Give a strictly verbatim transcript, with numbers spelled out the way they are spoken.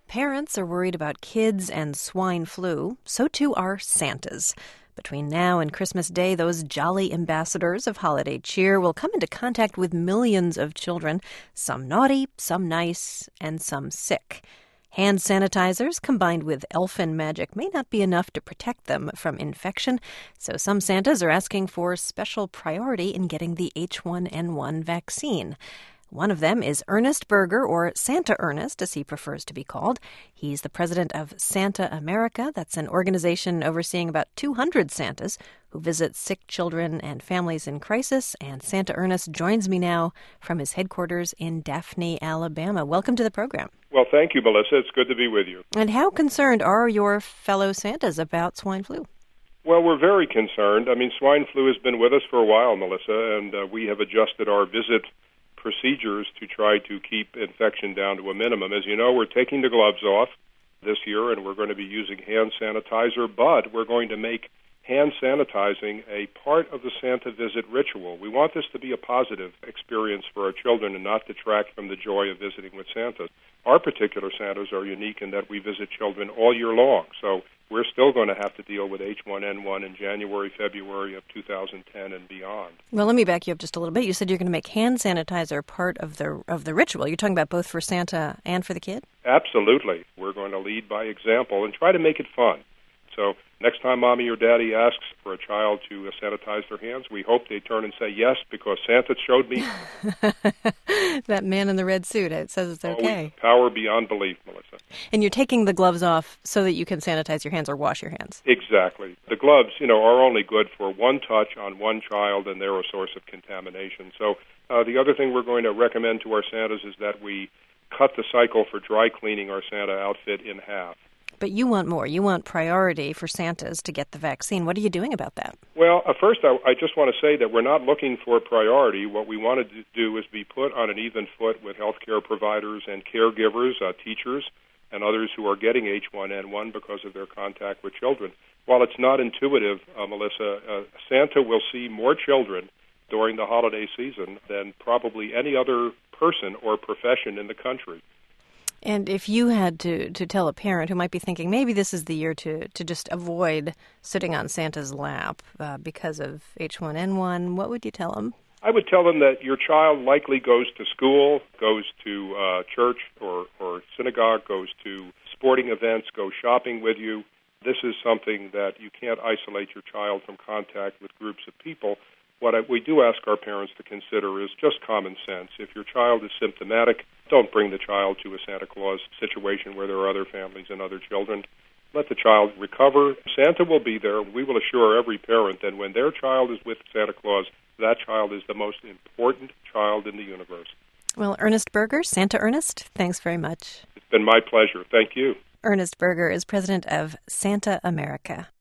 Parents are worried about kids and swine flu. So too are Santas. Between now and Christmas Day, those jolly ambassadors of holiday cheer will come into contact with millions of children, some naughty, some nice, and some sick. Hand sanitizers combined with elfin magic may not be enough to protect them from infection, so some Santas are asking for special priority in getting the H one N one vaccine. One of them is Ernest Berger, or Santa Ernest, as he prefers to be called. He's the president of Santa America. That's an organization overseeing about two hundred Santas who visit sick children and families in crisis. And Santa Ernest joins me now from his headquarters in Daphne, Alabama. Welcome to the program. Well, thank you, Melissa. It's good to be with you. And how concerned are your fellow Santas about swine flu? Well, we're very concerned. I mean, swine flu has been with us for a while, Melissa, and uh, we have adjusted our visit procedures to try to keep infection down to a minimum. As you know, we're taking the gloves off this year, and we're going to be using hand sanitizer, but we're going to make hand sanitizing a part of the Santa visit ritual. We want this to be a positive experience for our children and not detract from the joy of visiting with Santa. Our particular Santas are unique in that we visit children all year long, so we're still going to have to deal with H one N one in January, February of two thousand ten and beyond. Well, let me back you up just a little bit. You said you're going to make hand sanitizer part of the of the ritual. You're talking about both for Santa and for the kid? Absolutely. We're going to lead by example and try to make it fun. So next time Mommy or Daddy asks for a child to uh, sanitize their hands, we hope they turn and say yes, because Santa showed me. That man in the red suit, it says it's okay. Always power beyond belief, Melissa. And you're taking the gloves off so that you can sanitize your hands or wash your hands. Exactly. The gloves, you know, are only good for one touch on one child, and they're a source of contamination. So uh, the other thing we're going to recommend to our Santas is that we cut the cycle for dry cleaning our Santa outfit in half. But you want more. You want priority for Santas to get the vaccine. What are you doing about that? Well, uh, first, I, I just want to say that we're not looking for priority. What we want to do is be put on an even foot with healthcare providers and caregivers, uh, teachers, and others who are getting H one N one because of their contact with children. While it's not intuitive, uh, Melissa, uh, Santa will see more children during the holiday season than probably any other person or profession in the country. And if you had to, to tell a parent who might be thinking maybe this is the year to, to just avoid sitting on Santa's lap uh, because of H one N one, what would you tell them? I would tell them that your child likely goes to school, goes to uh, church or, or synagogue, goes to sporting events, goes shopping with you. This is something that you can't isolate your child from contact with groups of people. What I, we do ask our parents to consider is just common sense. If your child is symptomatic, don't bring the child to a Santa Claus situation where there are other families and other children. Let the child recover. Santa will be there. We will assure every parent that when their child is with Santa Claus, that child is the most important child in the universe. Well, Ernest Berger, Santa Ernest, thanks very much. It's been my pleasure. Thank you. Ernest Berger is president of Santa America.